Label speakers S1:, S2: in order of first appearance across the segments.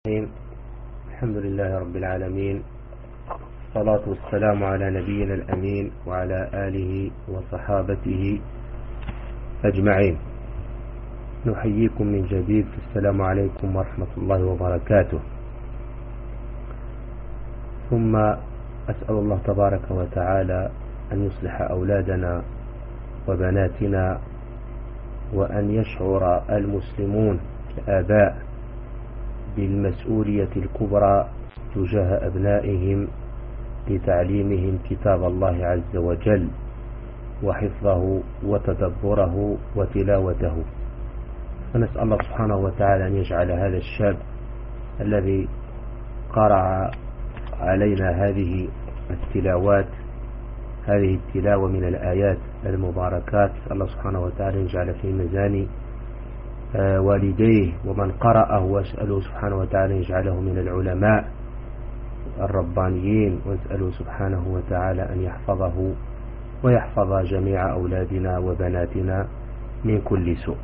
S1: الحمد لله رب العالمين، الصلاة والسلام على نبينا الأمين وعلى آله وصحابته أجمعين. نحييكم من جديد، السلام عليكم ورحمة الله وبركاته. ثم أسأل الله تبارك وتعالى أن يصلح أولادنا وبناتنا، وأن يشعر المسلمون كآباء بالمسؤولية الكبرى تجاه أبنائهم لتعليمهم كتاب الله عز وجل وحفظه وتدبره وتلاوته. فنسأل الله سبحانه وتعالى أن يجعل هذا الشاب الذي قرأ علينا هذه التلاوات، هذه التلاوة من الآيات المباركات، الله سبحانه وتعالى يجعل في ميزان والديه ومن قرأه، واسأله سبحانه وتعالى يجعله من العلماء الربانيين، واسأله سبحانه وتعالى أن يحفظه ويحفظ جميع أولادنا وبناتنا من كل سوء.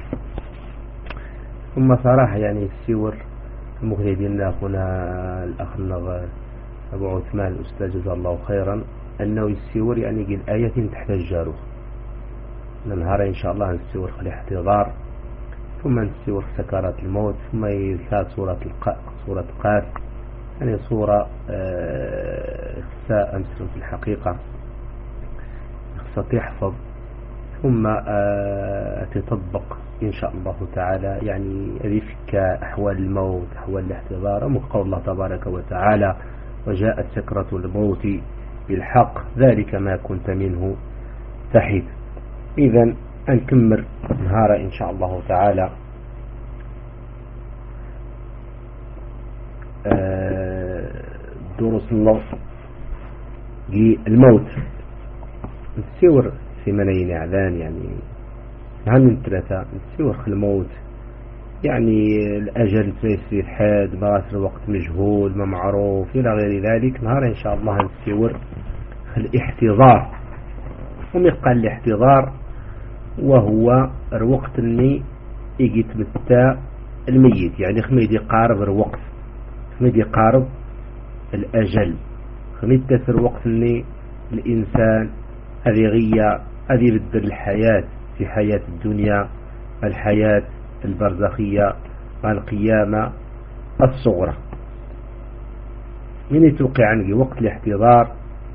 S1: ثم صراحة السور المخرج ديالنا أخونا الأخ أبو عثمان الأستاذ جزاه الله خيرا، أنه السور قل آية تحت الجاروخ. نهار إن شاء الله نسور خلي احتضار، ثم نسور سكرات الموت، ثم يثات سورة قاف، سورة إخساء أمس في الحقيقة خصها تحفظ، ثم تطبق إن شاء الله تعالى، يفك أحوال الموت، أحوال الاحتضار، قول الله تبارك وتعالى: وجاءت سكرة الموت بالحق ذلك ما كنت منه تحيد. إذن نكمل نهار إن شاء الله تعالى دروس النص الموت. نسيور في ملايين إعلان من ثلاثة نسيور الموت، الأجل تيسير حاد، براس الوقت مجهول ما معروف إلى غير ذلك. نهار إن شاء الله نسيور الاحتضار. ومقال الاحتضار وهو الوقت اللي يجي تبتا الميت، خميد يقارب الوقت، خميد يقارب الأجل، خميد تسر وقت اللي الإنسان هذه غية، هذه بدل الحياة في حياة الدنيا، الحياة البرزخية، القيامة الصغرى. من يتوقع عنك وقت الاحتضار؟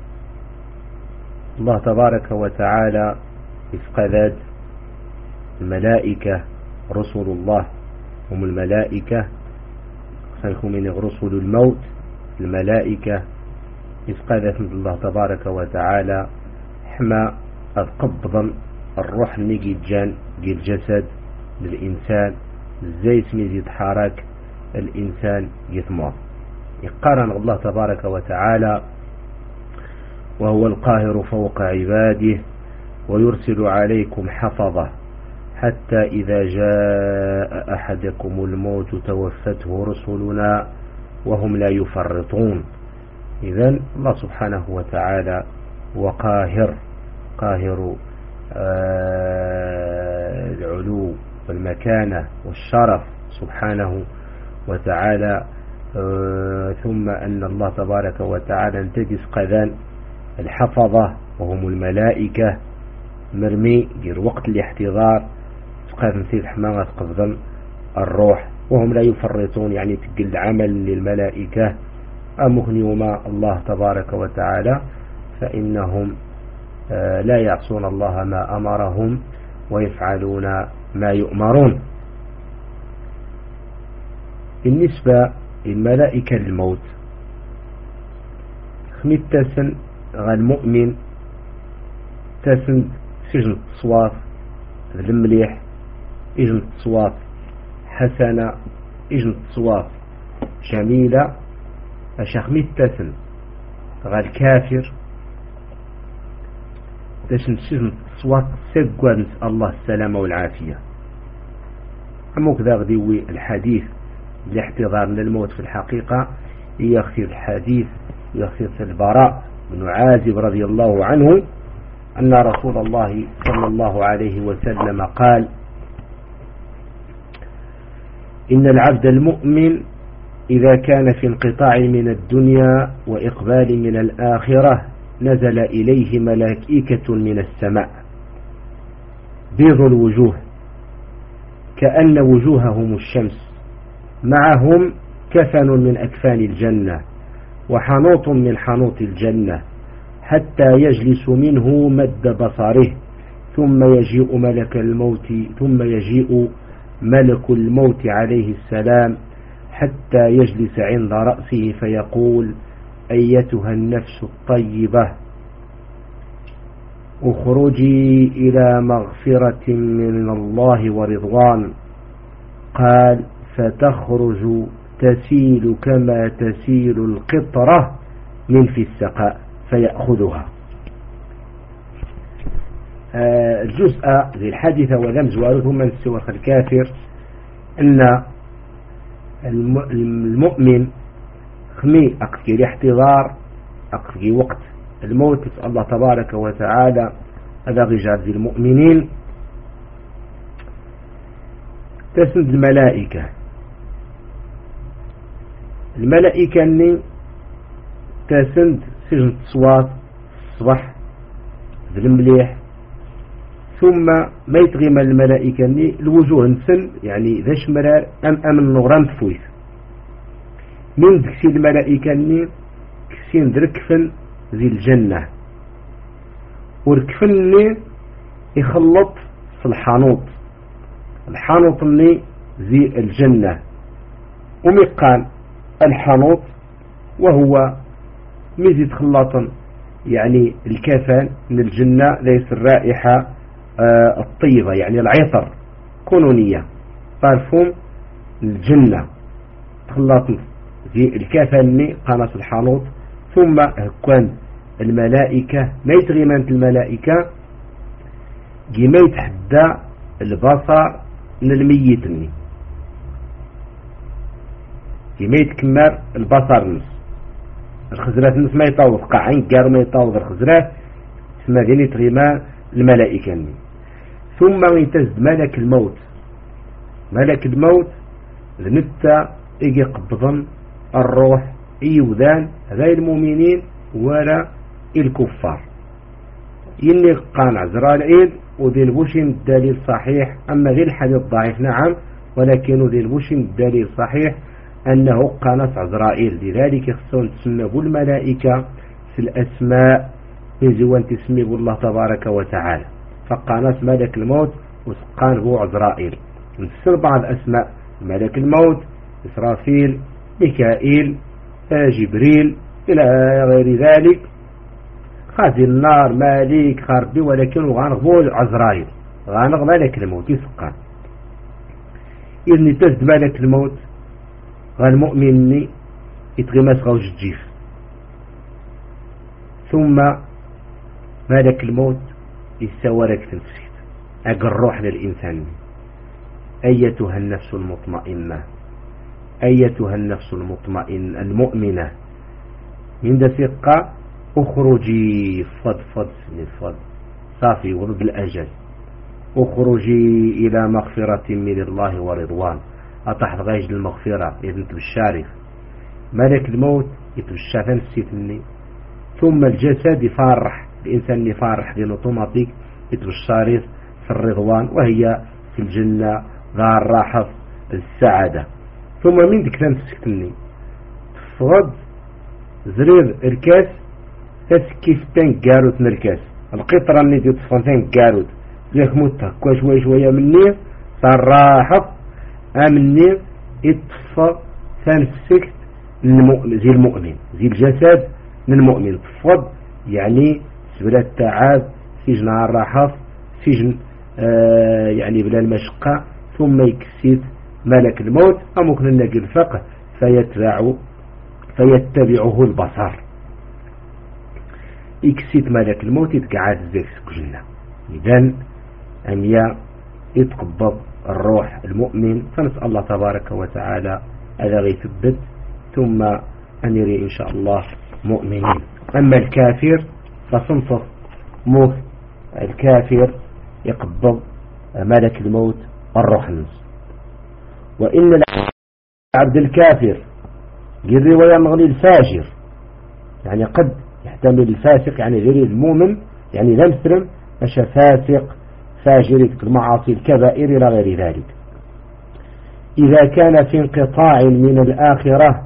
S1: الله تبارك وتعالى إفقادات الملائكة رسول الله، هم الملائكة سيكون من رسل الموت، الملائكة إفقادات من الله تبارك وتعالى حما قبضا الروح نيجي جان الجسد للإنسان، زي سميز يتحرك الإنسان يثمر. يقارن الله تبارك وتعالى: وهو القاهر فوق عباده ويرسل عليكم حفظه حتى إذا جاء أحدكم الموت توفته رسلنا وهم لا يفرطون. إذن الله سبحانه وتعالى وقاهر، قاهر العلو والمكانة والشرف سبحانه وتعالى. ثم أن الله تبارك وتعالى انتجس قذان الحفظة وهم الملائكة مرمي غير وقت الاحتضار، قاد نسيت حماغة قبضا الروح وهم لا يفرطون، تقل عمل للملائكة أمهنيوما الله تبارك وتعالى، فإنهم لا يعصون الله ما أمرهم ويفعلون ما يؤمرون. بالنسبة للملائكة الموت، خميت تسن المؤمن تسن سجن التصواف المليح، إجن التصواف حسنة، إجن التصواف جميلة. خميت تسن الكافر تسن سجن التصواف سقوا، نسأل الله السلامة والعافية. أما كذا غديوي الحديث الاحتضار من الموت في الحقيقة يخفي الحديث، يخفي البراء بن عازب رضي الله عنه أن رسول الله صلى الله عليه وسلم قال: إن العبد المؤمن إذا كان في انقطاع من الدنيا وإقبال من الآخرة نزل إليه ملائكة من السماء بيض الوجوه كأن وجوههم الشمس، معهم كفن من أكفان الجنة وحنوط من حنوط الجنة، حتى يجلس منه مد بصره، ثم يجيء ملك الموت عليه السلام حتى يجلس عند رأسه فيقول: أيتها النفس الطيبة اخرجي إلى مغفرة من الله ورضوان. قال: فتخرج تسيل كما تسيل القطرة من في السقاء فيأخذها. الجزء ذي الحادثة ولم زواره من سوى الكافر أن المؤمن خمي أقفي احتضار أقفي وقت الموت. الله تبارك وتعالى هذا رجال ذي المؤمنين تسند الملائكة أني تسند سجن الصوات الصبح ذي المليح، ثم ما يتغيم الملائكة أني الوجوه نسن يعني ذا شمرار أم النغرام تفويت من ذكسي الملائكة أني كسين ذركفن ذي الجنة، وركفن أني يخلط في الحانوط أني ذي الجنة. ومقال الحانوط وهو ميزي خلاطا يعني الكفن من الجنة ليس الرائحة الطيبة يعني العطر كونونية بارفوم الجنة خلاط ذي الكفن قناة الحانوط. ثم كان الملائكة ما يتغيمانت الملائكة ما يتحدى البصر من الميتني ما يتكمر البصر نص الخزرات نص ما يطاوض قاعين قارو ما يطاوض الخزرات اسمها ذيني تغيما الملائكة. ثم ينتزد ملك الموت ذنبتا يجي قبضا الروح يوذان غير المؤمنين ولا الكفار يني قان عزرائيل وذي البوشين الدليل صحيح. أما ذي الحديث ضعيف نعم، ولكن ذي البوشين الدليل صحيح أنه قانت عزرائيل، لذلك يخصون تسمى الملائكة في الأسماء يجوان تسمي الله تبارك وتعالى، فقانت ملك الموت وسقان هو عزرائيل. نفسر بعض أسماء ملك الموت: إسرافيل، ميكائيل، جبريل إلى غير ذلك، خازن النار، مالك، خاربي، ولكن غانغبول عزرائيل غانغ ملك الموت يسقان. إذن تزد ملك الموت غالمؤمن يتغمس غوج الجيف. ثم ملك الموت يسوارك تنفسيت أقر للإنسان: أيتها النفس المطمئنة، أيتها النفس المطمئنة المؤمنة من دسقة اخرجي فض صافي ورد الأجل، اخرجي إلى مغفرة من الله ورضوان. أطحت غيج المغفرة إذن بالشارف ملك الموت يتبشى فنسيتني. ثم الجسد يفارح الإنسان يفارح لأنه اوتوماتيك يتبشى في الرضوان وهي في الجنة ذا الراحة السعادة. ثم من ديك تنسكتني تفض زرير الكاس تسكيف تنقاروت نركاس القطرة اللي تطفن تنقاروت ليك موتها كوا شوية مني صار راحة أمني يتفى تنسكت زي المؤمن زي الجسد للمؤمن تفض يعني بلا التعب سجن الراحة سجن يعني بلا المشقة. ثم يكسيت ملك الموت أمكن نلاقي الفقه فيتبعه البصر. يكسيت ملك الموت يتقعد زيك سكجنا. إذن أن يتقبض الروح المؤمن، فنسأل الله تبارك وتعالى هذا غيثبت ثم أن يري إن شاء الله مؤمنين. أما الكافر فصنصف موت الكافر يقبض ملك الموت الروح النص. وإن العبد الكافر قال رواية نغني الفاجر، يعني قد يحتمل الفاسق يعني غير المؤمن، يعني لا مسلم مش فاسق فاجر المعاصي الكبائر إلى غير ذلك. إذا كان في انقطاع من الآخرة،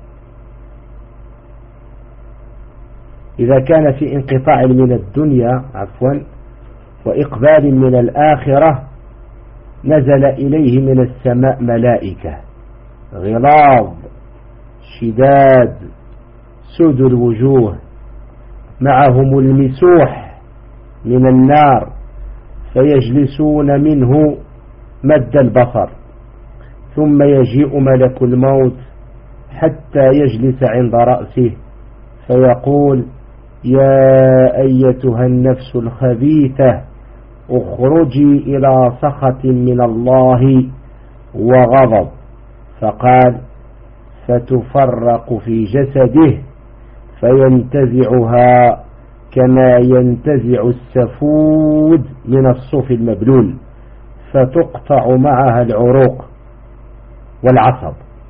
S1: إذا كان في انقطاع من الدنيا وإقبال من الآخرة، نزل إليه من السماء ملائكة غلاظ شداد سود الوجوه، معهم المسوح من النار، فيجلسون منه مد البصر، ثم يجيء ملك الموت حتى يجلس عند رأسه فيقول: يا أيتها النفس الخبيثة اخرجي إلى سخط من الله وغضب. فقال: فتفرق في جسده فينتزعها كما ينتزع السفود من الصوف المبلول، فتقطع معها العروق والعصب.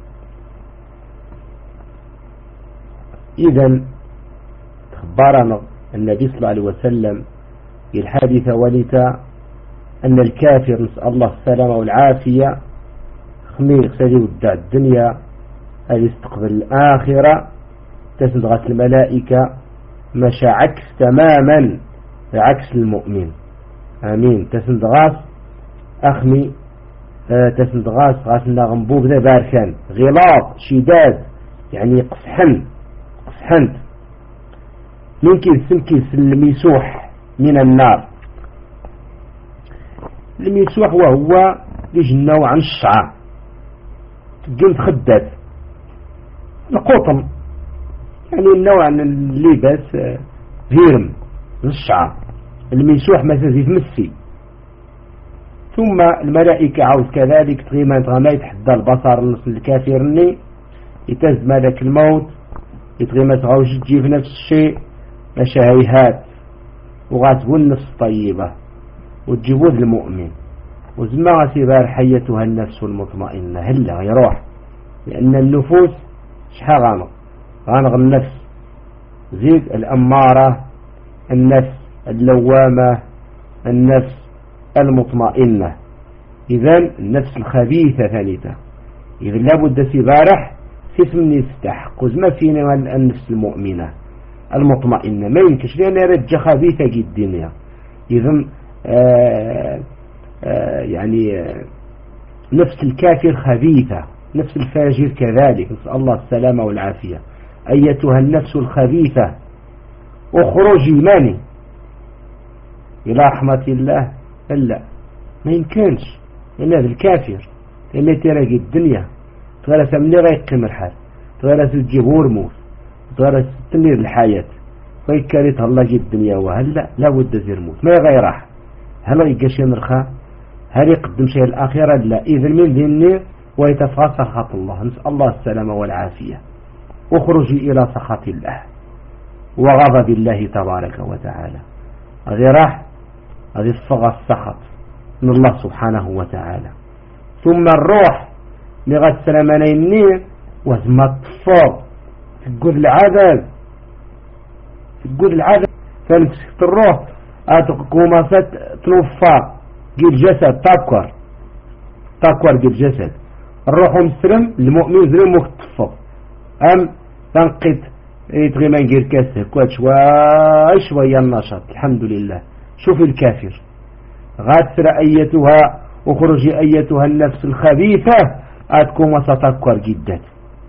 S1: إذن خبرنا النبي صلى الله عليه وسلم في الحادثة ولتا أن الكافر نسأل الله السلامة والعافية خمير سيدي ودع الدنيا هذه استقبل الآخرة، تسندغت الملائكة مشى عكس تماما عكس المؤمن. آمين. تسندغاس أخمي تسندغاس غاسنا غنبوب ذا باركان غلاظ شداد، يعني قصحنت من كيس المسوح من النار. المسوح وهو يجي نوع عن الشعر تقلت خدات القطن، يعني النوع عن اللباس هيرم الشعر. المسوح مثلا زي مسي. ثم الملائكة عاوز كذلك تغيما تغما يتحدى البصر النص الكافرني يتز ملك الموت يتغيما تغاوش تجي في نفس الشيء مشاهيهات وغاتبون النفس الطيبة وتجيبون المؤمن وزما سيبار حيتها النفس المطمئنة هلا يروح، لأن النفوس شحال غانغ النفس زيد الأمارة، النفس اللوامة، النفس المطمئنة. إذن النفس الخبيثة ثالثة. إذن لابد سيبارح سيسم يستحق وزما فينا النفس المؤمنة المطمئنة ما يمكنش لأن رجة خبيثة جدا. إذن يعني نفس الكافر خبيثة، نفس الفاجر كذلك، نسأل الله السلامة والعافية. أيتها النفس الخبيثة اخرجي ماني إلى رحمة الله. إلا ما يمكنش لأن هذا الكافر لأنه تراجي الدنيا تغرس مني غيقيم الحال، تغرس تجيبه رموس، تغرس تنير الحياة فيكاريتها الله جي الدنيا. وهلا لا بد زي رموس ما يغيرح، هل يقاش ينرخى، هل يقدم شيء الآخرة؟ لا. إذن من ذني ويتفاصل خط الله. نسأل الله السلامة والعافية. اخرجي إلى سخط الله وغضب الله تبارك وتعالى. هذه راح هذه الصغى السخط من الله سبحانه وتعالى. ثم الروح لغة سلامانين وزما الطفور تقول العذاب فنفسك الروح أتقوم تنفى قيل جسد تاكور قيل جسد الروح مسلم المؤمن زلم مكتفى أم تنقيت يتغي من غير كاسه كوات شوية النشاط الحمد لله. شوف الكافر غاتسر أيتها اخرجي أيتها النفس الخبيثة أتكوم ستاكور جدا.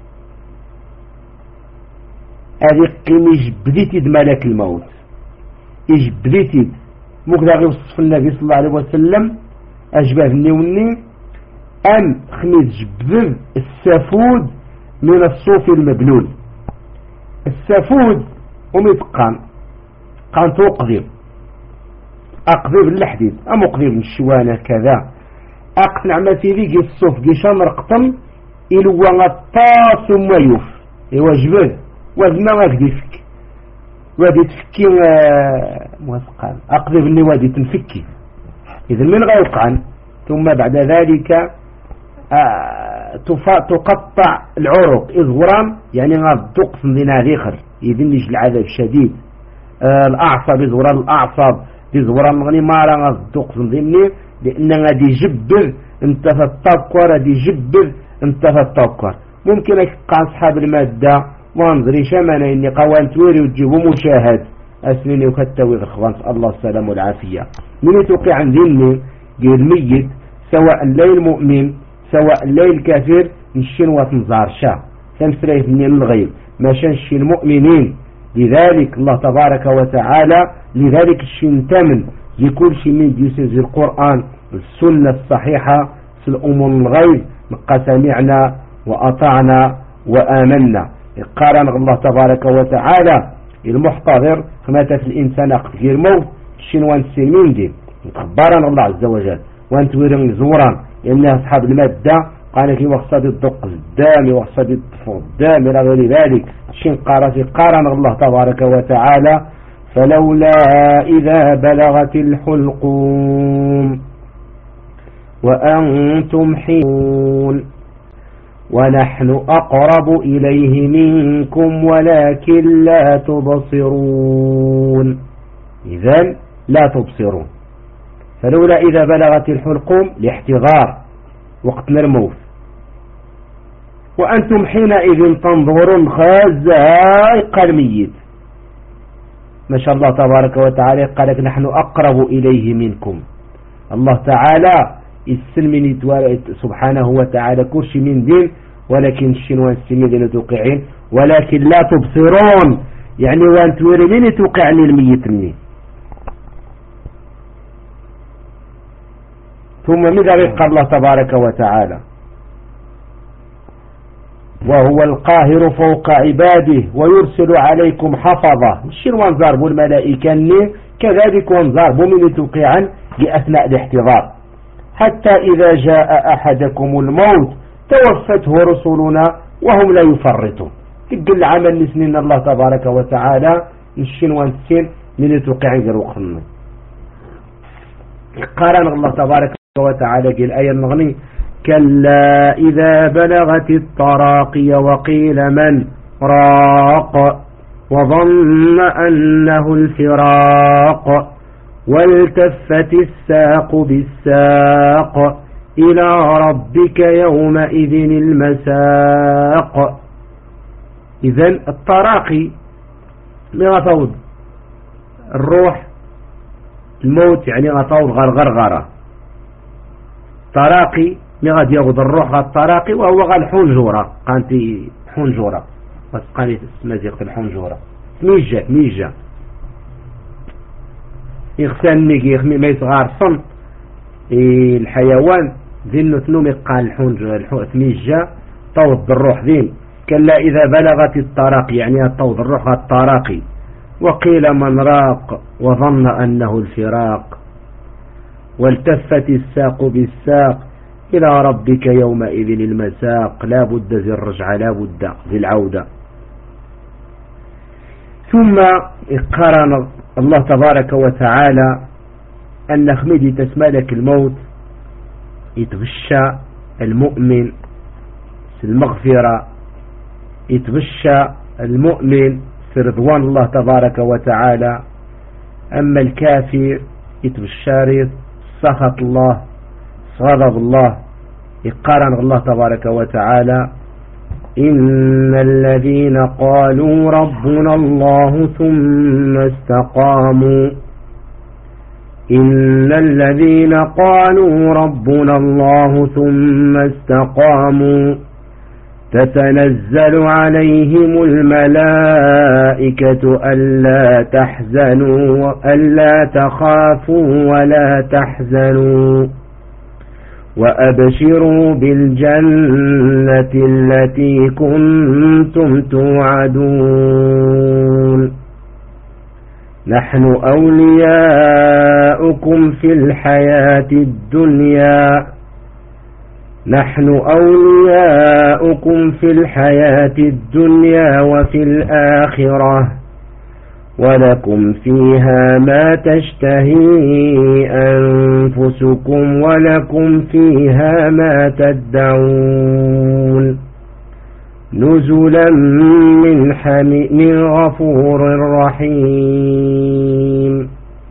S1: أذيقين إجبديتي ملك الموت إجبديتي مقدر يوصف النبي صلى الله عليه وسلم أجباه النيوني أم خميس جبذ السفود من الصوف المبلول. السفود وميتقان قان توقذب أقذب الحديد أم أقذب الشوانة كذا أقنع ما في ذيك الصوف جيشان رقطم إلو غطاس وميوف يواجبه وزما غاديفك وادي تفكي موثقان أقذب أني وادي تنفكي. إذن من غيوقعن ثم بعد ذلك تقطع العروق إزوران يعني غضق صندنا ذيخر يذنج العذاب الشديد. الأعصاب إزوران الأعصاب إزوران غني مارا غضق صندني لأن غادي يجبر انت فتطكر غادي يجبر انت فتطكر. ممكن يبقى أصحاب المادة وانظري شمانا إني قوان تويري وتجيبوا مشاهد أسنيني وكتوي الخوان الله السلام والعافية. من توقع عن ذني دي الميت سواء الليل المؤمن سواء الليل الكافر نشين وتنظار شا تمسريف من الغيب ما شنش المؤمنين. لذلك الله تبارك وتعالى لذلك الشين تمن يكون شي من يسيز القرآن السنة الصحيحة في الأمور الغيب نبقى سمعنا وأطعنا وآمنا. قارن الله تبارك وتعالى المحتضر مات في الإنسان غير موت الشنوان السلمين دي تخبرنا الله عز وجل وانت ويرن زوران لأن أصحاب المادة قال كي وقصد الدق الدام وقصد الطفو الدام إلى غير ذلك شن قارن الله تبارك وتعالى فلولا إذا بلغت الحلقوم وأنتم حين ونحن أقرب إليه منكم ولكن لا تبصرون. إذن لا تبصرون. فلولا إذا بلغت الحلقوم لاحتضار وقت الموت وأنتم حينئذ تنظرون خازائق الميت. ما شاء الله تبارك وتعالى قالك نحن أقرب إليه منكم. الله تعالى السلمين سبحانه وتعالى كرش من دين ولكن الشنوان السميد اللي توقعين ولكن لا تبصرون يعني وانت ورمين توقعني الميت مني. ثم ماذا يبقى الله تبارك وتعالى وهو القاهر فوق عباده ويرسل عليكم حفظة الشنوان زاربوا الملائكة كذلك وانزاربوا من توقعا لأثناء الاحتضار حتى إذا جاء أحدكم الموت توفته رسلنا وهم لا يفرطون. تقل عمل نسنين الله تبارك وتعالى نشين وانسين من توقع جروخنا. قارن الله تبارك وتعالى قال آية المغني كلا إذا بلغت التراقي وقيل من راق وظن أنه الفراق والتفت الساق بالساق إلى ربك يومئذ المساق. إذن التراقي لغطود الروح الموت يعني غطود غرغرة تراقي لغد يغض الروح التراقي وهو غال حنجورة قانتي حنجورة وتقاني مزيقة الحنجورة ميجة يغسان نيجي ما يصغار صن الحيوان ذنو ثنوم قال الحنجورة ميجة طود الروح ذين كلا إذا بلغت التراقي يعني طود الروح التراقي وقيل من راق وظن أنه الفراق والتفت الساق بالساق إلى ربك يومئذ المساق لا بد ذي الرجعة لا بد ذي العودة. ثم قرن الله تبارك وتعالى أن خميدي تسمالك الموت يتغشى المؤمن في المغفرة يتغشى المؤمن في رضوان الله تبارك وتعالى. أما الكافر يتغشى سخط الله غضب الله. يقارن الله تبارك وتعالى إن الذين قالوا ربنا الله ثم استقاموا إن الذين قالوا ربنا الله ثم استقاموا تتنزل عليهم الملائكة ألا تحزنوا ألا تخافوا ولا تحزنوا وأبشروا بالجنة التي كنتم توعدون نحن أولياؤكم في الحياة الدنيا نحن أولياؤكم في الحياة الدنيا وفي الآخرة ولكم فيها ما تشتهي أنفسكم ولكم فيها ما تدعون نزلا من غفور رحيم.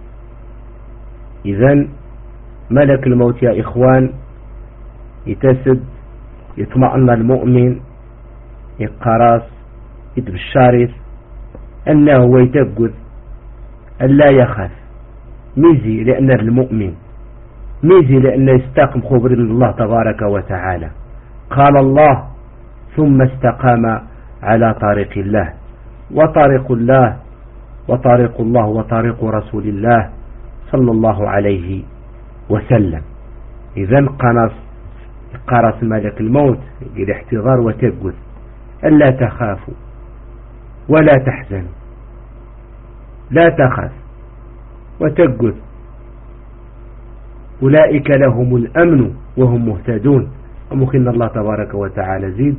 S1: إذن ملك الموت يا إخوان يتسد يطمئن المؤمن يقراص يتبشارث أنه يتقذ أن لا يخاف ميزي لأن المؤمن ميزي لأنه يستقم خبر الله تبارك وتعالى. قال الله ثم استقام على طريق الله وطريق الله وطريق رسول الله صلى الله عليه وسلم. إذن قرص ملك الموت الاحتضار وتقذ ألا تخافوا ولا تحزنوا لا تخاف وتقذ أولئك لهم الأمن وهم مهتدون. ومخن الله تبارك وتعالى زيد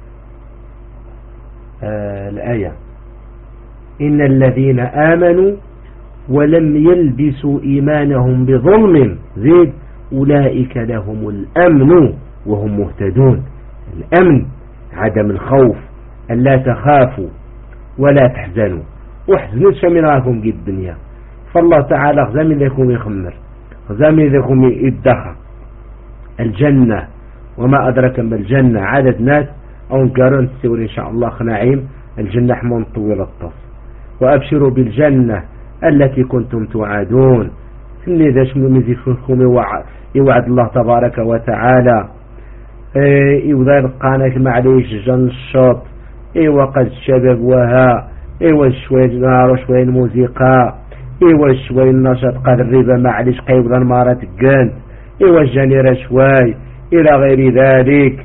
S1: الآية إن الذين آمنوا ولم يلبسوا إيمانهم بظلم زيد أولئك لهم الأمن وهم مهتدون. الأمن عدم الخوف أن لا تخافوا ولا تحزنوا واحزنوا من راكم قد الدنيا فالله تعالى غزامي لكم يخمر غزامي لكم يدخل الجنة وما أدرك ما الجنة عدد ناس أو نقارن تسير إن شاء الله خناعيم الجنة حمون طويل الطف وأبشروا بالجنة التي كنتم توعدون. اللي ذا شنو مزيفكم يوعد الله تبارك وتعالى إذا القانك معليش جن الشوط وقد الشباب وها شوية نار وشوية الموسيقى شوية النشاط قد الربا معليش قيوضا مارات قانت الجنيرة شوي إلى غير ذلك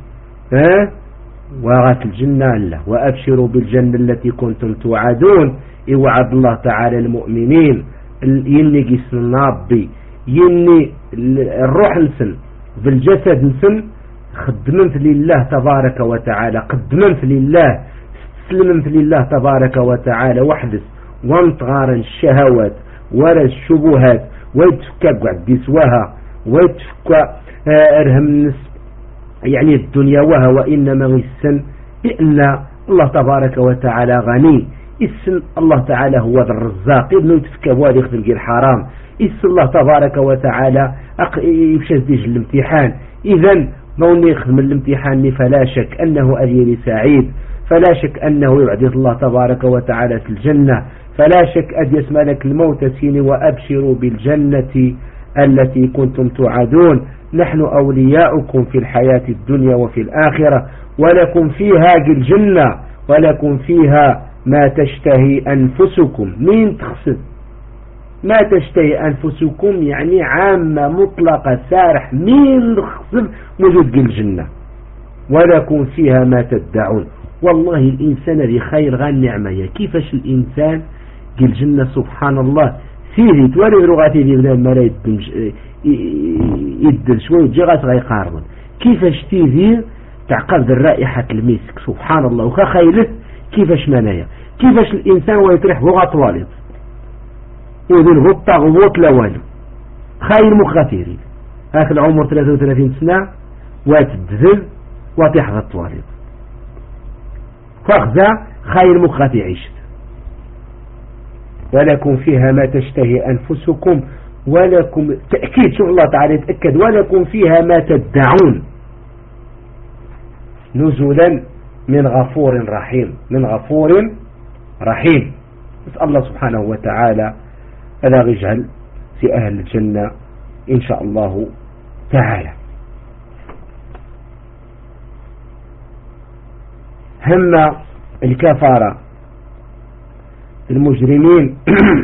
S1: وغات الجنة الله وأبشروا بالجنة التي كنتم توعدون. يوعد الله تعالى المؤمنين يني جسم النابي يني الروح نسن بالجسد نسن خدمت لله تبارك وتعالى قدمت لله استسلمت لله تبارك وتعالى وحدث وانطغار الشهوات ولا الشبهات ويتفكى قعد بسواها ويتفكى ارهم النسب يعني الدنيا وها وإنما السن لأن الله تبارك وتعالى غني السن الله تعالى هو الرزاق ابنه يتفكى وادي يخدم الحرام السن الله تبارك وتعالى يفشز ديج الامتحان. إذن موني يخدم الامتحان فلا شك أنه أليل سعيد فلا شك أنه يعدي الله تبارك وتعالى في الجنة فلا شك أن يسمى لك الموت سيني وأبشروا بالجنة التي كنتم توعدون نحن أولياؤكم في الحياة الدنيا وفي الآخرة ولكم فيها الجنة ولكم فيها ما تشتهي أنفسكم. مين تقصد ما تشتهي أنفسكم يعني عامة مطلقة سارح مين تقصد موجود الجنة ولكم فيها ما تدعون. والله الإنسان ذي خير غان نعمة كيفاش الإنسان قل الجنة سبحان الله سيري تولي رغاتي ذي بلا ما يدل شوي جغات غيقاربون كيفاش تيذير تعقد الرائحة المسك سبحان الله وخا خيلت كيفاش منايا كيفاش الإنسان ويتريح بغات والد وذن هو الطاغوت لوالو خير مخاطيري هاك العمر 33 سنة وتدذل وتحظى الطوالد فاخذا خير مخاطي عيشت. ولكم فيها ما تشتهي أنفسكم ولكم تأكيد شوف الله تعالى يتأكد ولكم فيها ما تدعون نزلا من غفور رحيم من غفور رحيم. نسأل الله سبحانه وتعالى ألا يجعل في أهل الجنة إن شاء الله تعالى. هم الكفارة المجرمين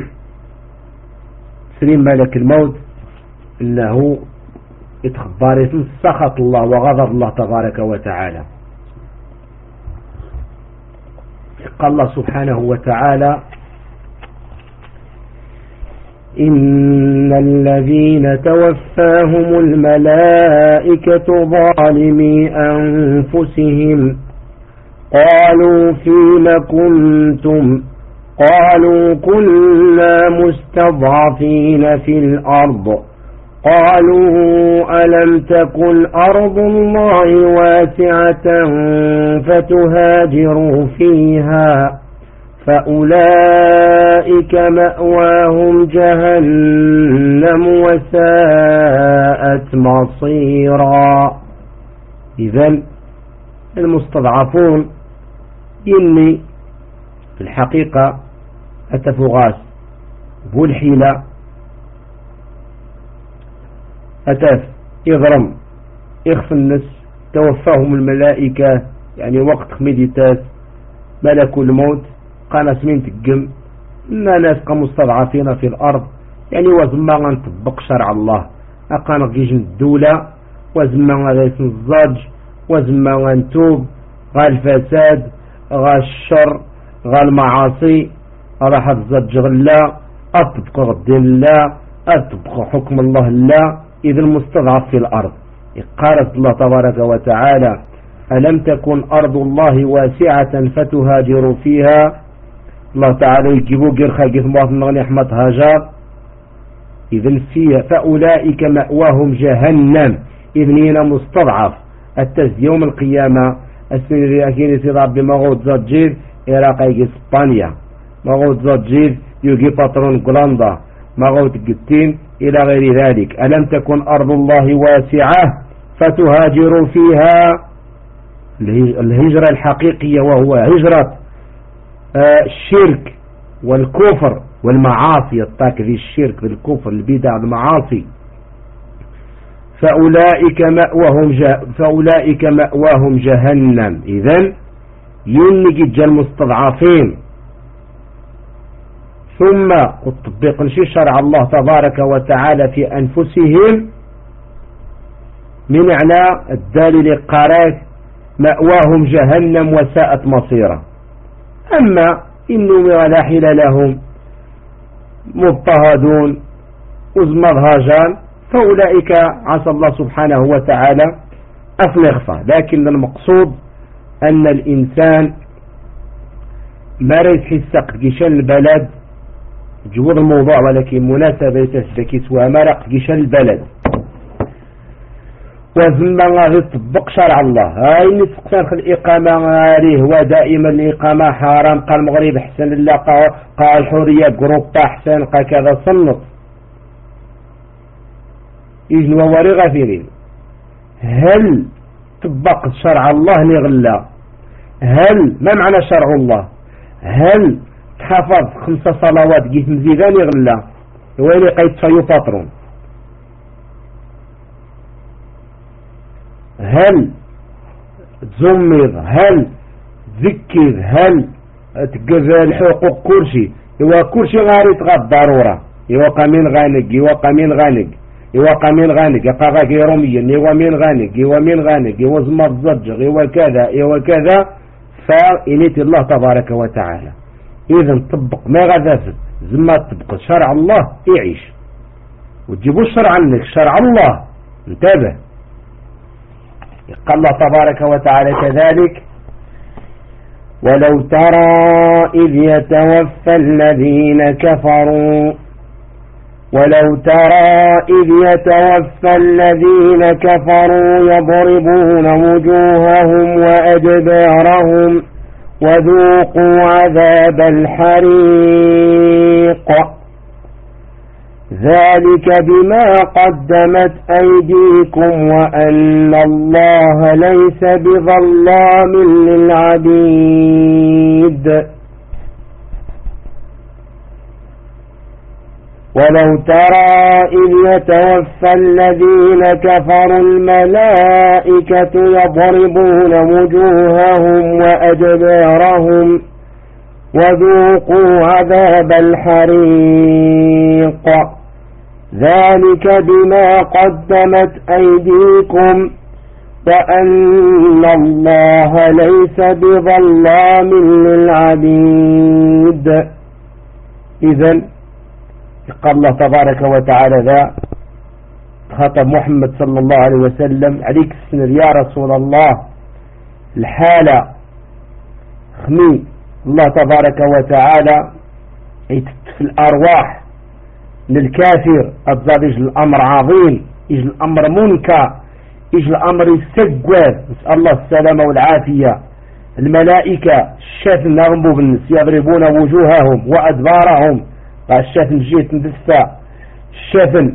S1: سليم ملك الموت إنه يتخبر سخط الله وغضب الله تبارك وتعالى. قال الله سبحانه وتعالى إن الذين توفاهم الملائكة ظالمي أنفسهم قالوا فيما كنتم قالوا كنا مستضعفين في الأرض قالوا ألم تكن أرض الله واسعة فتهاجروا فيها فأولئك مأواهم جهنم وساءت مصيرا. إذن المستضعفون إني في الحقيقة أتفغاس والحيلة أتاف يضرم يخف النس توفاهم الملائكة يعني وقت خميديتاس ملك الموت قانا سمين تقم إننا ناس مستضعفين في الأرض يعني وزما غنطبق شرع الله أقانا غيجن الدولة وزما غيسن الزاج وزما غنتوب غا الفساد غا الشر غا المعاصي راح الزج غلا أطبق غدين الله أطبق حكم الله الله. إذا المستضعف في الأرض قال الله تبارك وتعالى ألم تكن أرض الله واسعة فتهاجروا فيها. الله تعالى يجيبوا غير خاقف مواطن أحمد هاجر. إذن فيها فأولئك مأواهم جهنم. إذن هنا مستضعف التز يوم القيامة السنة الرئاكين يسير ربي مغوط زجير إراق يجي إسبانيا مغوط زجير يجي بطرون قلندا مغوط قتين إلى غير ذلك. ألم تكن أرض الله واسعة فتهاجروا فيها الهجرة الحقيقية وهو هجرة الشرك والكفر والمعاصي الطاك ذي الشرك بالكفر البدع المعاصي. فأولئك مأواهم جهنم. إذن ينجد المستضعفين ثم تطبيق شرع الله تبارك وتعالى في أنفسهم من معنى الدال للقارات مأواهم جهنم وساءت مصيرا. أما إنهم لا حل لهم مضطهدون وزمضهاجان فأولئك عسى الله سبحانه وتعالى أفنغفى. لكن المقصود أن الإنسان ما ريت حسق جيشان البلد جوض الموضوع ولكن مناسبة تسبكي سواء مرق جيشان البلد وزما غادي تطبق شرع الله. هاي نسقسان في الإقامة غاريه ودائما الإقامة حرام قال المغرب حسن الله قال الحرية قروبا حسن قال كذا صنط يجنوا وري غافرين. هل طبق شرع الله نغلا؟ هل ما معنى شرع الله؟ هل تحفظ 5 صلوات جيت مزيدان يغلا وين قيت فيو باترون؟ هل تزمض؟ هل تذكر؟ هل تقضي الحقوق؟ كلشي إوا كلشي غاري تغاد ضرورة. إوا قامين غانق إوا قامين غانق إوا قامين غانق يقا غاكي روميا إوا مين غانق إوا مين غانق إوا زمض زجغ إوا كذا إوا كذا فإنيت الله تبارك وتعالى. إذن طبق ما غذافت زما تطبق شرع الله يعيش وتجيبوا الشرع عنك شرع الله. انتبه قال الله تبارك وتعالى كذلك ولو ترى إذ يتوفى الذين كفروا يضربون وجوههم وأدبارهم وذوقوا عذاب الحريق ذلك بما قدمت أيديكم وأن الله ليس بظلام للعبيد. ولو ترى إذ يتوفى الذين كفروا الملائكة يضربون وجوههم وأدبارهم وذوقوا عذاب الحريق ذلك بما قدمت أيديكم وأن الله ليس بظلام للعبيد. إذن قال الله تبارك وتعالى ذا خاطب محمد صلى الله عليه وسلم عليك السنر يا رسول الله الحالة خمي الله تبارك وتعالى يتف الأرواح للكافر أتزاد يجل الأمر عظيم، يجل الأمر منكر، يجل الأمر يسجوال. نسأل الله السلامة والعافية. الملائكة الشافن نغنبوا بالنس يضربون وجوههم وأدبارهم، الشافن جيت ندفع الشافن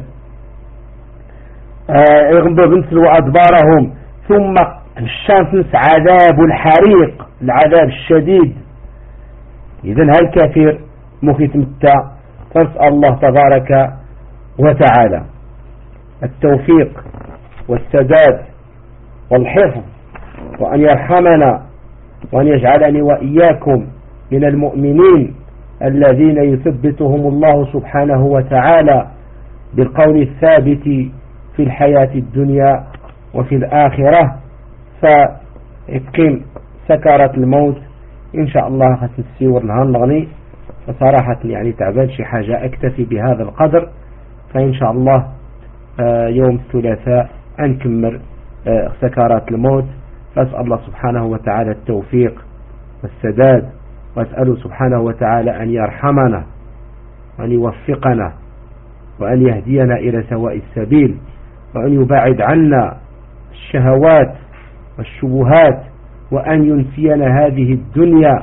S1: يغنبوا بالنس وأدبارهم، ثم الشمس عذاب الحريق، العذاب الشديد. إذن هالكافر مخيط متى. فنسأل الله تبارك وتعالى التوفيق والسداد والحفظ، وأن يرحمنا وأن يجعلني وإياكم من المؤمنين الذين يثبتهم الله سبحانه وتعالى بالقول الثابت في الحياة الدنيا وفي الآخرة. فإبقين سكرة الموت إن شاء الله هتنسيور لها النغني. فصراحة يعني تعبان شي حاجة أكتفي بهذا القدر. فإن شاء الله يوم الثلاثاء أنكمل سكرات الموت. فأسأل الله سبحانه وتعالى التوفيق والسداد، وأسأله سبحانه وتعالى أن يرحمنا وأن يوفقنا وأن يهدينا إلى سواء السبيل، وأن يبعد عنا الشهوات والشبهات، وأن ينسينا هذه الدنيا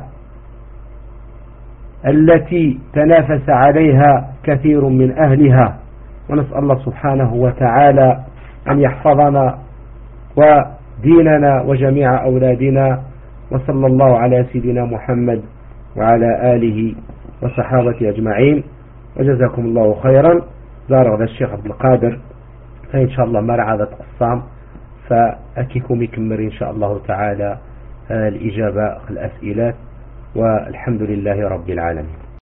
S1: التي تنافس عليها كثير من أهلها. ونسأل الله سبحانه وتعالى أن يحفظنا وديننا وجميع أولادنا. وصلى الله على سيدنا محمد وعلى آله وصحابته أجمعين، وجزاكم الله خيرا. زار هذا الشيخ عبد القادر، فإن شاء الله مرعى الصام فأكيكم يكمل إن شاء الله تعالى الإجابة الأسئلة. والحمد لله رب العالمين.